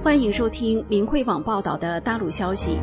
欢迎收听明慧网报道的大陆消息。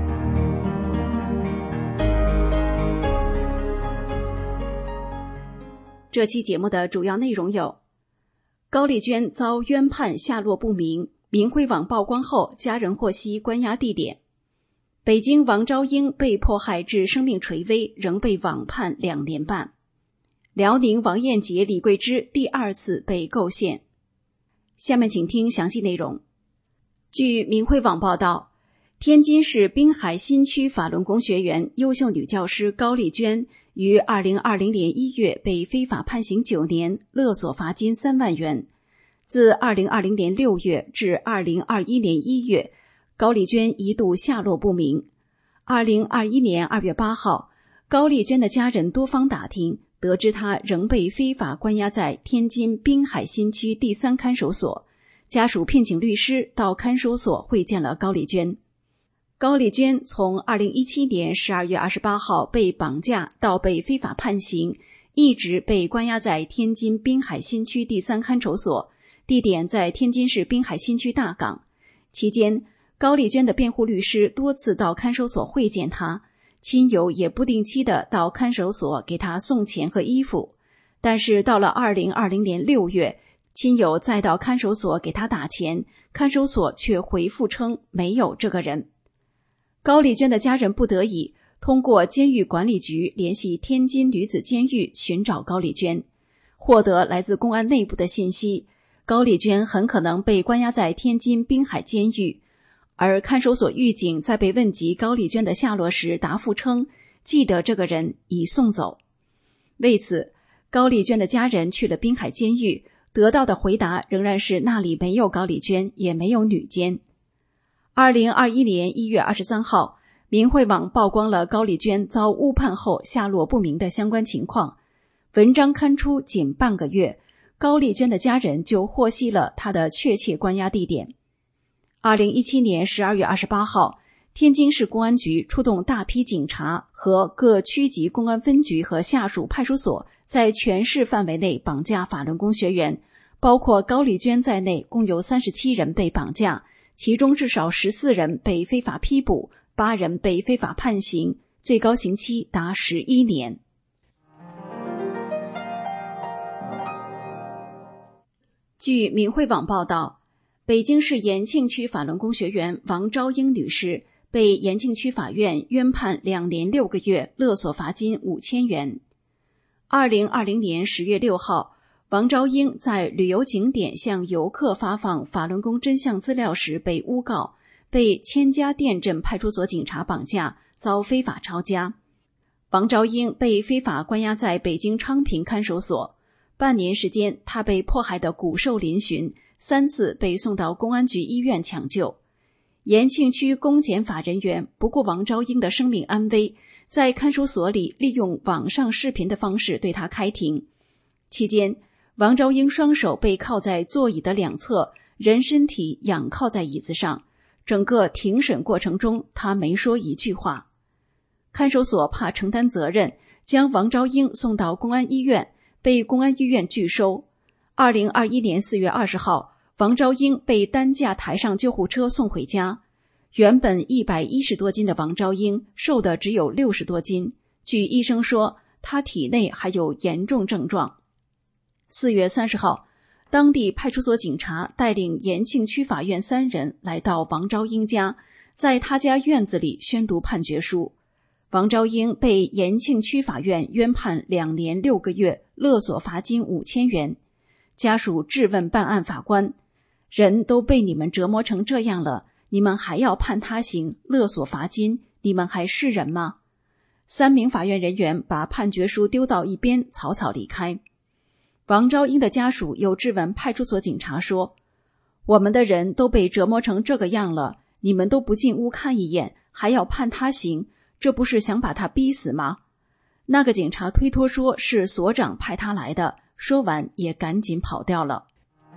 这期节目的主要内容有：高丽娟遭冤判下落不明，明慧网曝光后家人获悉关押地点；北京王昭英被迫害致生命垂危，仍被网判2年半；辽宁王艳杰、李桂芝第2次被构陷。下面请听详细内容。据明慧网报道，天津市滨海新区法轮功学员优秀女教师高丽娟于2020年1月被非法判刑9年，勒索罚金3万元。自2020年6月至2021年1月，高丽娟一度下落不明。2021年2月8号，高丽娟的家人多方打听，得知她仍被非法关押在天津滨海新区第3看守所。家属聘请律师到看守所会见了高丽娟。高丽娟从2017年12月28号被绑架到被非法判刑，一直被关押在天津滨海新区第3看守所，地点在天津市滨海新区大港。期间，高丽娟的辩护律师多次到看守所会见她，亲友也不定期的到看守所给她送钱和衣服。但是到了2020年6月，亲友再到看守所给他打钱，看守所却回复称没有这个人。高丽娟的家人不得已通过监狱管理局联系天津女子监狱寻找高丽娟，获得来自公安内部的信息，高丽娟很可能被关押在天津滨海监狱。而看守所狱警在被问及高丽娟的下落时答复称，记得这个人已送走。为此，高丽娟的家人去了滨海监狱，得到的回答仍然是那里没有高丽娟，也没有女监。2021年1月23号，明慧网曝光了高丽娟遭误判后下落不明的相关情况。文章刊出仅半个月，高丽娟的家人就获悉了她的确切关押地点。2017年12月28号，天津市公安局出动大批警察和各区级公安分局和下属派出所，在全市范围内绑架法轮功学员，包括高丽娟在内，共有37人被绑架，其中至少14人被非法批捕，8人被非法判刑，最高刑期达11年。据明慧网报道，北京市延庆区法轮功学员王昭英女士被延庆区法院冤判2年6个月，勒索罚金5000元。2020年10月6号，王昭英在旅游景点向游客发放法轮功真相资料时被诬告，被千家店镇派出所警察绑架，遭非法抄家。王昭英被非法关押在北京昌平看守所，半年时间，她被迫害得骨瘦嶙峋，3次被送到公安局医院抢救。延庆区公检法人员不顾王昭英的生命安危，在看守所里利用网上视频的方式对她开庭。期间，王昭英双手被铐在座椅的两侧，人身体仰靠在椅子上。整个庭审过程中，她没说一句话。看守所怕承担责任，将王昭英送到公安医院，被公安医院拒收。2021年4月20号，王昭英被担架抬上救护车送回家。原本110多斤的王昭英瘦的只有60多斤，据医生说，她体内还有严重症状。4月30号，当地派出所警察带领延庆区法院3人来到王昭英家，在他家院子里宣读判决书。王昭英被延庆区法院冤判2年6个月，勒索罚金5000元。家属质问办案法官，人都被你们折磨成这样了，你们还要判他刑，勒索罚金，你们还是人吗？3名法院人员把判决书丢到一边，草草离开。王昭英的家属又质问派出所警察说，我们的人都被折磨成这个样了，你们都不进屋看一眼，还要判他刑，这不是想把他逼死吗？那个警察推脱说是所长派他来的，说完也赶紧跑掉了。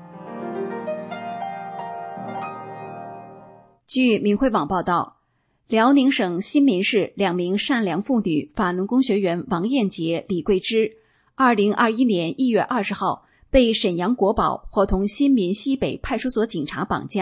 据明慧网报道，辽宁省新民市2名善良妇女法轮功学员王艳杰、李桂芝2021年1月20号被沈阳国保伙同新民西北派出所警察绑架，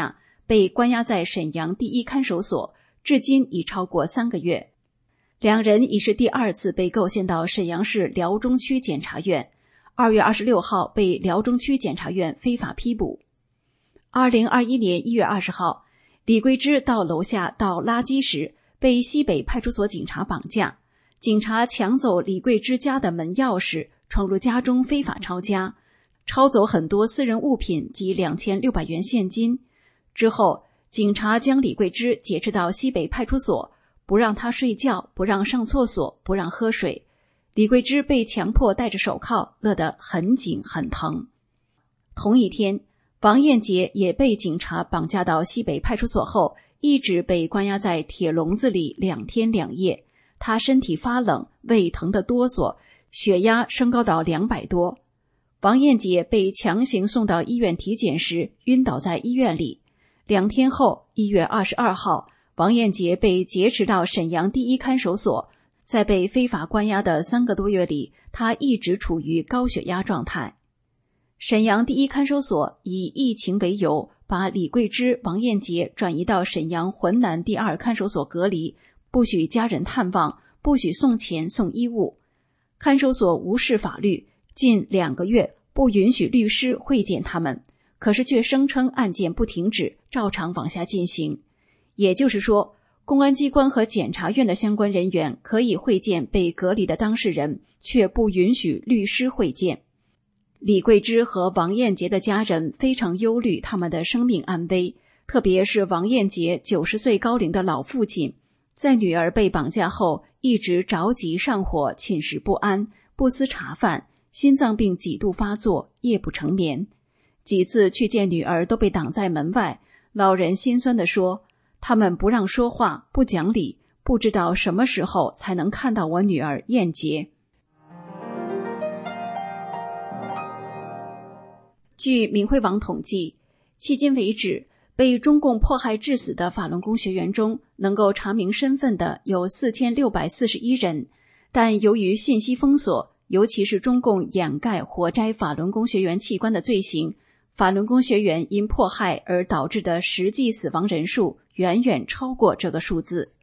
被关押在沈阳第一看守所，至今已超过3个月。两人已是第2次被构陷到沈阳市辽中区检察院，2月26号被辽中区检察院非法批捕。2021年1月20号，李桂芝到楼下倒垃圾时被西北派出所警察绑架，警察抢走李桂芝家的门钥匙，闯入家中非法抄家，抄走很多私人物品及2600元现金。之后，警察将李桂芝劫持到西北派出所，不让她睡觉，不让上厕所，不让喝水。李桂芝被强迫戴着手铐，勒得很紧很疼。同一天，王艳杰也被警察绑架到西北派出所后，一直被关押在铁笼子里2天2夜。他身体发冷，胃疼得哆嗦，血压升高到200多。王艳杰被强行送到医院体检时晕倒在医院里。2天后，1月22号，王艳杰被劫持到沈阳第一看守所。在被非法关押的3个多月里，他一直处于高血压状态。沈阳第一看守所以疫情为由，把李桂芝、王艳杰转移到沈阳浑南第2看守所隔离，不许家人探望，不许送钱送衣物。看守所无视法律，近2个月不允许律师会见他们，可是却声称案件不停止，照常往下进行。也就是说，公安机关和检察院的相关人员可以会见被隔离的当事人，却不允许律师会见。李桂芝和王艳杰的家人非常忧虑他们的生命安危，特别是王艳杰90岁高龄的老父亲，在女儿被绑架后一直着急上火，寝食不安，不思茶饭，心脏病几度发作，夜不成眠。几次去见女儿都被挡在门外，老人心酸地说，他们不让说话，不讲理，不知道什么时候才能看到我女儿艳杰。据明慧网统计，迄今为止，被中共迫害致死的法轮功学员中，能够查明身份的有4641人，但由于信息封锁，尤其是中共掩盖活摘法轮功学员器官的罪行，法轮功学员因迫害而导致的实际死亡人数远远超过这个数字。